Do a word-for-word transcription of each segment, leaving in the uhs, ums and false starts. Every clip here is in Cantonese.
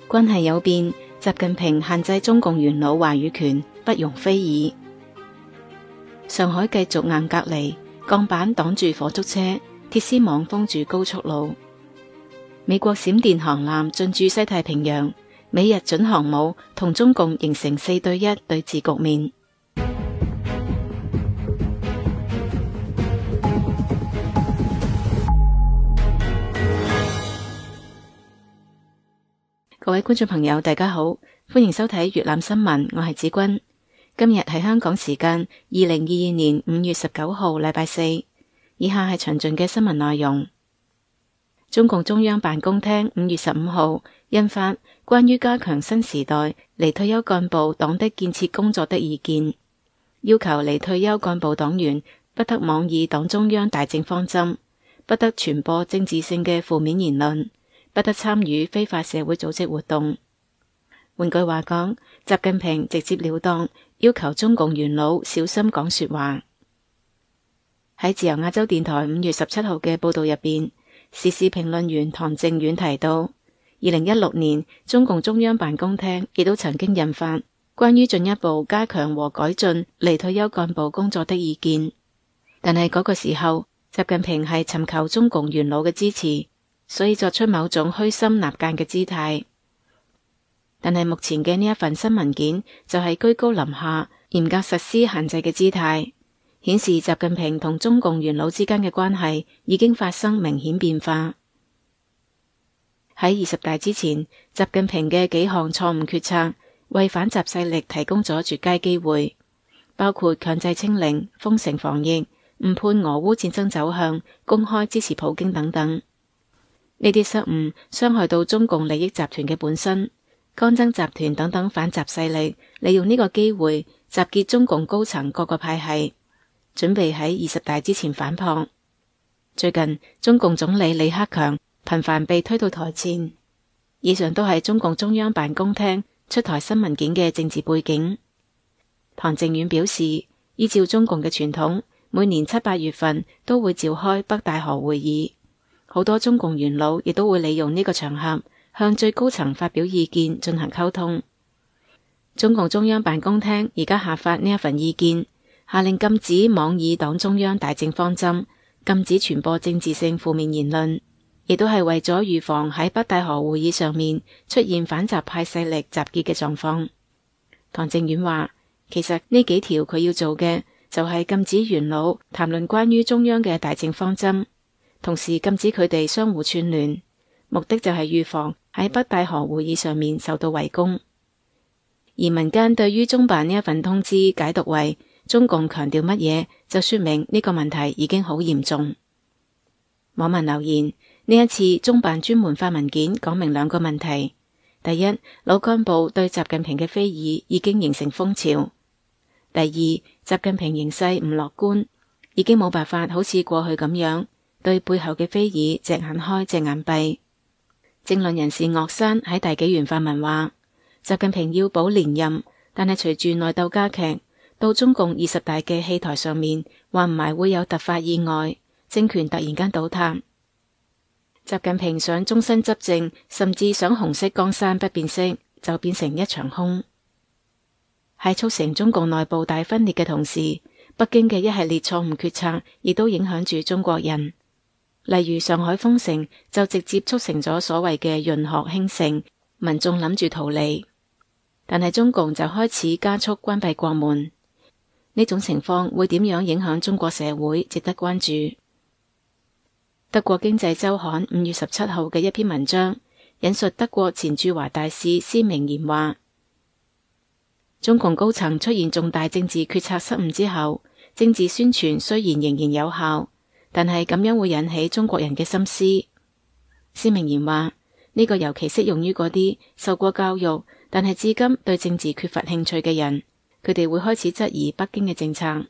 關係有變，習近平限制中共元老話語權，不容非議。上海繼續硬隔離，鋼板擋住火燭車，鐵絲網封住高速路。美國閃電航艦進駐西太平洋，美日準航母同中共形成四對一對峙局面。各位觀眾朋友，大家好，歡迎收睇粵覽新聞，我係子君。今日係香港時間二零二二年五月十九號，禮拜四。以下係詳盡嘅新聞內容。中共中央辦公廳五月十五號印發關於加強新時代離退休幹部黨的建設工作的意見，要求離退休幹部黨員不得妄議黨中央大政方針，不得傳播政治性嘅負面言論，不得參與非法社會組織活動。換句話講，習近平直接了當要求中共元老小心講說話。喺自由亞洲電台五月十七號嘅報道入邊，時事評論員唐靖遠提到，二零一六年中共中央辦公廳亦都曾經印發關於進一步加強和改進離退休幹部工作的意見，但係嗰個時候，習近平係尋求中共元老嘅支持，所以作出某種虛心納諫嘅姿態。但係目前嘅呢一份新文件就係居高臨下，嚴格實施限制嘅姿態，顯示習近平同中共元老之間嘅關係已經發生明顯變化。喺二十大之前，習近平嘅幾項錯誤決策為反習勢力提供咗絕佳機會，包括強制清零、封城防疫、誤判俄烏戰爭走向、公開支持普京等等。呢啲失誤傷害到中共利益集團嘅本身，干增集團等等反習勢力利用呢個機會集結中共高層各個派系，準備喺二十大之前反撲。最近中共總理李克強頻繁被推到台前。以上都係中共中央辦公廳出台新文件嘅政治背景。唐靖遠表示，依照中共嘅傳統，每年七八月份都會召開北戴河會議，好多中共元老亦都會利用呢個場合向最高層發表意見，進行溝通。中共中央辦公廳而家下發呢一份意見，下令禁止妄議黨中央大政方針，禁止傳播政治性負面言論，亦都係為咗預防喺北戴河會議上面出現反習派勢力集結嘅狀況。唐靖遠話，其實呢幾條佢要做嘅就係禁止元老談論關於中央嘅大政方針，同時禁止佢哋相互串聯，目的就係預防喺北戴河會議上面受到圍攻。而民間對於中辦呢一份通知解讀為中共強調乜嘢，就說明呢個問題已經好嚴重。網民留言，呢一次中辦專門發文件講明兩個問題：第一，老幹部對習近平嘅非議已經形成風潮；第二，習近平形勢唔樂觀，已經冇辦法好似過去咁樣對背後嘅非議隻眼開隻眼閉。政論人士岳山喺大紀元發文話，習近平要保連任，但係隨住內鬥加劇，到中共二十大嘅戲台上面，話唔埋會有突發意外，政權突然間倒塌。習近平想終身執政，甚至想紅色江山不變色，就變成一場空。喺促成中共內部大分裂嘅同時，北京嘅一系列錯誤決策亦都影響住中國人。例如上海封城就直接促成咗所謂嘅潤學興盛，民眾諗住逃離，但係中共就開始加速關閉國門。呢種情況會點樣影響中國社會，值得關注。德國經濟週刊五月十七號嘅一篇文章引述德國前駐華大使施明言話，中共高層出現重大政治決策失誤之後，政治宣傳雖然仍然有效，但係咁樣會引起中國人嘅心思。施明言話，呢個尤其適用於嗰啲受過教育但係至今對政治缺乏興趣嘅人，佢哋會開始質疑北京嘅政策。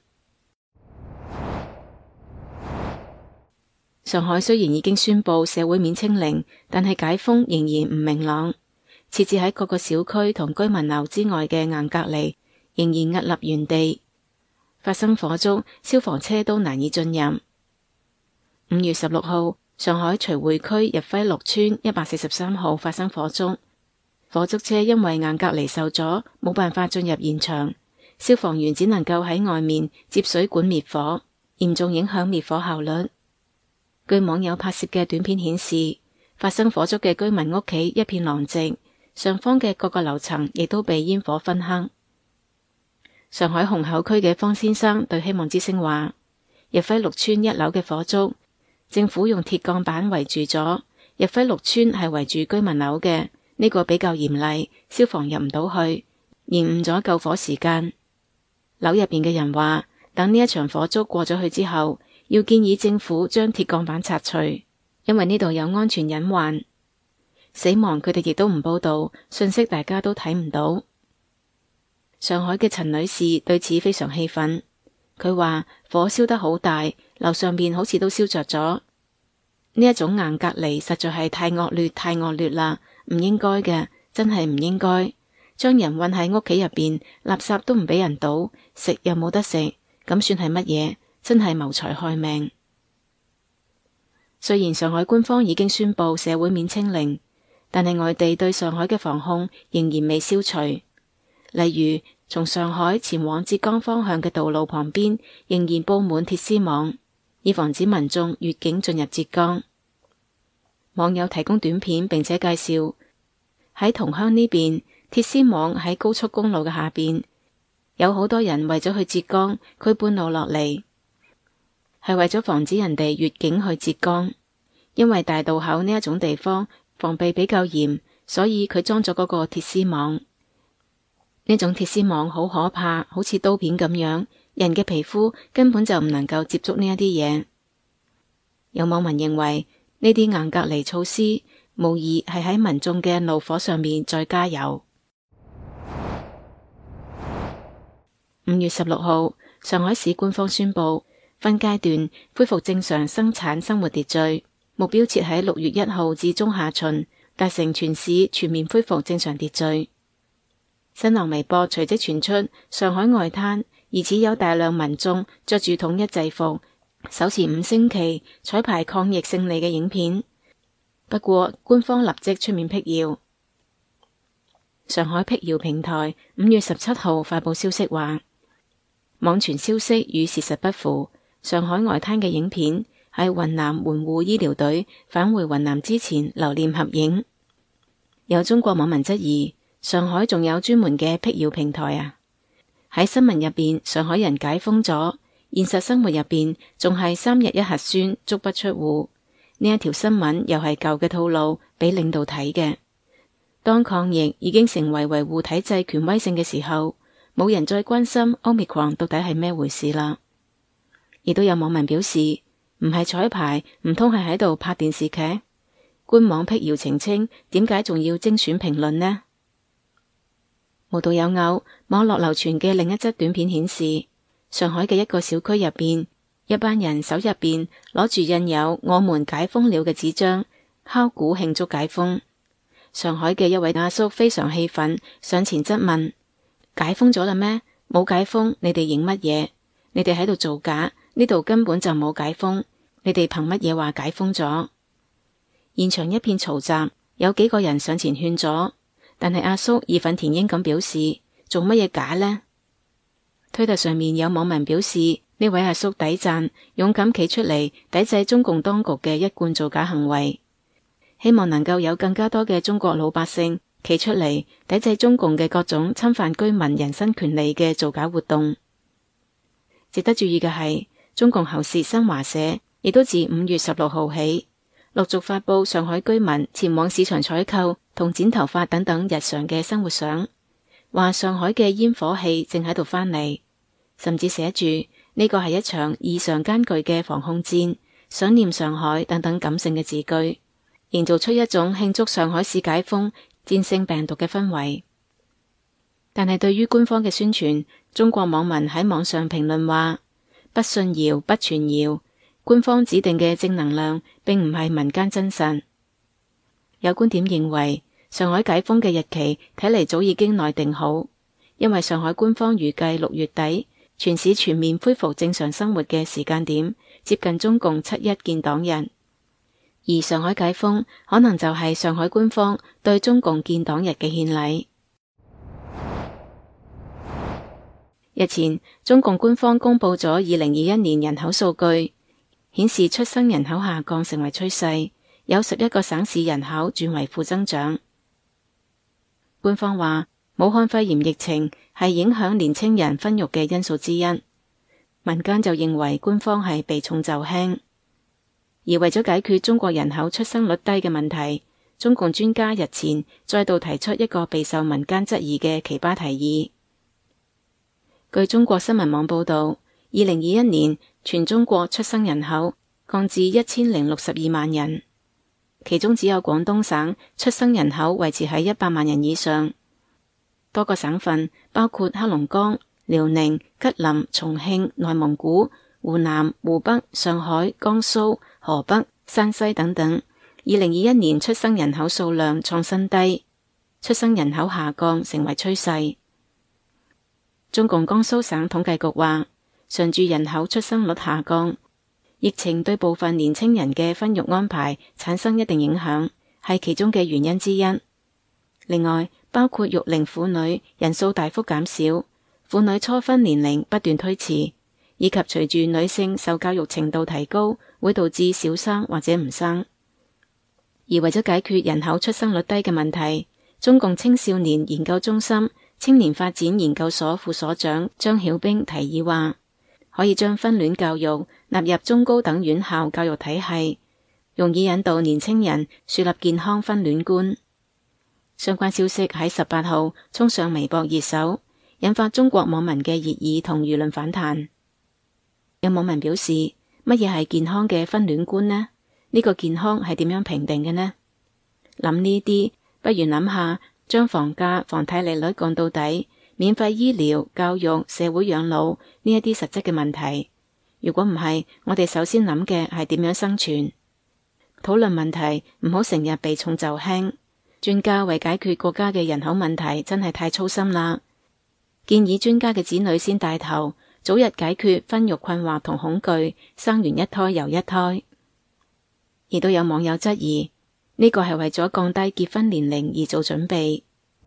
上海雖然已經宣布社會面清零，但係解封仍然唔明朗。設置喺各個小區同居民樓之外嘅硬隔離仍然屹立原地。發生火燭，消防車都難以進入。五月十六號，上海徐匯區日輝六村一百四十三號發生火燭， 火燭車因為硬隔離受阻，冇辦法進入現場，消防員只能夠喺外面接水管滅火，嚴重影響滅火效率。據網友拍攝嘅短片顯示，發生火燭嘅居民屋企一片狼藉，上方嘅各個樓層亦都被煙火熏黑。上海虹口區嘅方先生對希望之聲話，日輝六村一樓嘅火燭，政府用鐵鋼板圍住咗，日輝六村係圍住居民樓嘅，呢個比較嚴厲，消防入唔到去，延誤咗救火時間。樓入邊嘅人話，等呢一場火燭過咗去之後，要建議政府將鐵鋼板拆除，因為呢度有安全隱患。死亡佢哋亦都唔報道，信息大家都睇唔到。上海嘅陳女士對此非常氣憤，佢話火燒得好大，樓上邊好似都燒着咗。呢一種硬隔離實在係太惡劣太惡劣啦，唔應該嘅，真係唔應該。將人困喺屋企入邊，垃圾都唔俾人倒，食又冇得食，咁算係乜嘢？真係謀財害命。雖然上海官方已經宣布社會面清零，但係外地對上海嘅防控仍然未消除。例如，從上海前往浙江方向嘅道路旁邊仍然佈滿鐵絲網，以防止民眾越境進入浙江。網友提供短片並且介紹，喺桐鄉呢邊，鐵絲網喺高速公路嘅下邊，有好多人為咗去浙江，佢半路落嚟，係為咗防止人哋越境去浙江。因為大道口呢一種地方防備比較嚴，所以佢裝咗嗰個鐵絲網。呢種鐵絲網好可怕，好似刀片咁樣，人嘅皮膚根本就唔能夠接觸呢一啲嘢。有網民認為呢啲硬隔離措施無疑係喺民眾嘅怒火上面再加油。五月十六號，上海市官方宣布分階段恢復正常生產生活秩序，目標設喺六月一號至中下旬達成全市全面恢復正常秩序。新浪微博隨即傳出上海外灘疑似有大量民眾着住統一制服，手持五星旗彩排抗疫勝利嘅影片。不過官方立即出面闢謠。上海闢謠平台五月十七號發佈消息話，網傳消息與事實不符，上海外灘嘅影片喺雲南援護醫療隊返回雲南之前留念合影。有中國網民質疑，上海仲有專門嘅闢謠平台啊？喺新聞入邊，上海人解封咗，現實生活入邊仲係三日一核酸，足不出戶。呢一條新聞又係舊嘅套路，俾領導睇嘅。當抗疫已經成為維護體制權威性嘅時候，冇人再關心 Omicron 到底係咩回事啦。亦都有網民表示，唔係彩排，唔通係喺度拍電視劇？官網闢謠澄清，點解仲要精選評論呢？無獨有偶，網絡流傳嘅另一則短片顯示，上海嘅一個小區入邊，一班人手入邊攞住印有我們解封了嘅紙張，敲鼓慶祝解封。上海嘅一位阿叔非常氣憤，上前質問：解封咗啦咩？冇解封，你哋影乜嘢？你哋喺度造假，呢度根本就冇解封，你哋憑乜嘢話解封咗？現場一片嘈雜，有幾個人上前勸阻，但係阿叔義憤填膺咁表示：做乜嘢假呢？推特上面有網民表示，呢位阿叔抵讚，勇敢企出嚟抵制中共當局嘅一貫造假行為，希望能夠有更加多嘅中國老百姓企出嚟抵制中共嘅各種侵犯居民人身權利嘅造假活動。值得注意嘅係，中共喉舌新華社亦都自五月十六號起陸續發佈上海居民前往市場採購同剪頭髮等等日常嘅生活相，話上海嘅煙火氣正喺度返嚟，甚至寫住呢個係一場異常艱巨嘅防控戰，想念上海等等感性嘅字句，營造出一種慶祝上海市解封、戰勝病毒嘅氛圍。但係對於官方嘅宣傳，中國網民喺網上評論話：不信謠，不傳謠，官方指定嘅正能量並唔係民間真實。有觀點認為，上海解封嘅日期睇嚟早已經內定好，因為上海官方預計六月底全市全面恢復正常生活嘅時間點接近中共七一建黨日，而而上海解封可能就係上海官方對中共建黨日嘅獻禮。日前，中共官方公布咗二零二一年人口數據，顯示出生人口下降成為趨勢，有十一個省市人口轉為負增長。官方話，武漢肺炎疫情係影響年輕人生育嘅因素之一，民間就認為官方係避重就輕。而為咗解決中國人口出生率低嘅問題，中共專家日前再度提出一個備受民間質疑嘅奇葩提議。據中國新聞網報道，二零二一年全中國出生人口降至一千零六十二萬人，其中只有廣東省出生人口維持喺一百萬人以上。多個省份包括黑龍江、遼寧、吉林、重慶、內蒙古、湖南、湖北、上海、江蘇、河北、山西等等，二零二一年出生人口數量創新低，出生人口下降成為趨勢。中共江蘇省統計局話，順住人口出生率下降，疫情對部分年輕人嘅生育安排產生一定影響，係其中嘅原因之一。另外，包括育齡婦女人數大幅減少，婦女初婚年齡不斷推遲，以及隨住女性受教育程度提高，會導致少生或者唔生。而為咗解決人口出生率低嘅問題，中共青少年研究中心青年發展研究所副所長張曉冰提議話，可以將婚戀教育納入中高等院校教育體系，容易引導年輕人樹立健康婚戀觀。相關消息喺十八號衝上微博熱搜，引發中國網民嘅熱議同輿論反彈。有網民表示，乜嘢係健康嘅婚戀觀呢？呢個健康係點樣評定嘅呢？諗呢啲，不如諗下將房價、房貸利率降到底，免費醫療、教育、社會養老呢一啲實質嘅問題。如果唔係，我哋首先諗嘅係點樣生存。討論問題唔好成日避重就輕。專家為解決國家嘅人口問題真係太粗心啦。建議專家嘅子女先帶頭，早日解決婚育困惑同恐懼，生完一胎又一胎。亦都有網友質疑，呢個係為咗降低結婚年齡而做準備。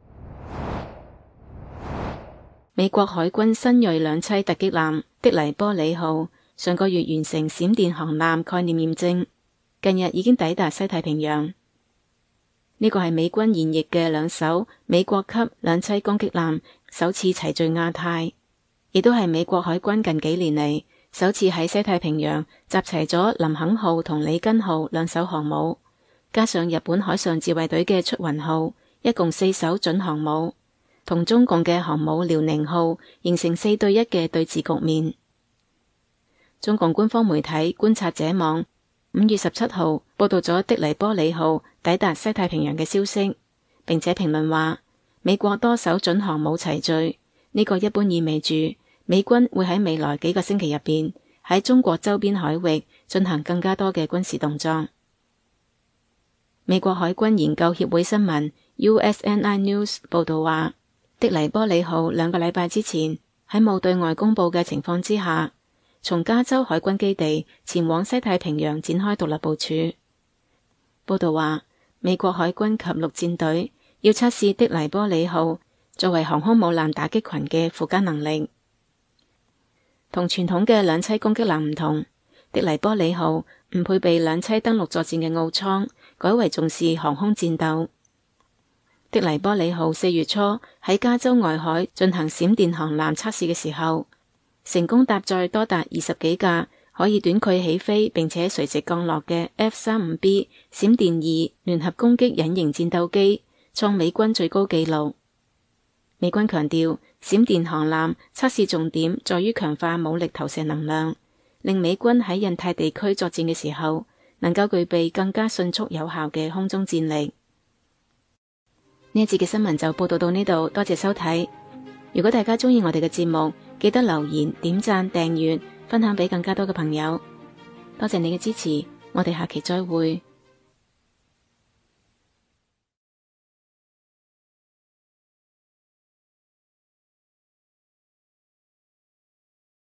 美國海軍新銳兩棲突擊艦的黎波里號上個月完成閃電航艦概念驗證，近日已經抵達西太平洋。呢個係美軍現役嘅兩艘美國級兩棲攻擊艦首次齊聚亞太，亦都係美國海軍近幾年嚟首次喺西太平洋集齊咗林肯號同里根號兩艘航母，加上日本海上自衛隊嘅出雲號，一共四艘準航母，同中共嘅航母遼寧號形成四對一嘅對峙局面。中共官方媒體觀察者網五月十七號報道咗的黎波里號抵達西太平洋嘅消息，並且評論話，美國多艘準航母齊聚，呢個一般意味住美軍會喺未來幾個星期入邊喺中國周邊海域進行更加多嘅軍事動作。美國海軍研究協會新聞 U S N I News 報道話，的黎波里號兩個禮拜之前喺冇對外公佈嘅情況之下，從加州海軍基地前往西太平洋展開獨立部署。報道話，美國海軍及陸戰隊要測試的黎波里號作為航空母艦打擊群嘅附加能力。同傳統嘅兩棲攻擊艦唔同，的黎波里號唔配備兩棲登陸作戰嘅奧艙，改為重視航空戰鬥。的黎波里號四月初喺加州外海進行閃電航艦測試嘅時候，成功搭載多達二十幾架可以短距起飛並且垂直降落嘅 F 三十五 B 閃電二聯合攻擊隱形戰鬥機，創美軍最高紀錄。美軍強調，閃電航艦測試重點在於強化武力投射能量，令美軍喺印太地區作戰嘅時候能夠具備更加迅速有效嘅空中戰力。呢一節嘅新聞就報道到呢度，多謝收睇。如果大家中意我哋嘅節目，記得留言、點讚、訂閱、分享俾更加多嘅朋友。多謝你嘅支持，我哋下期再會。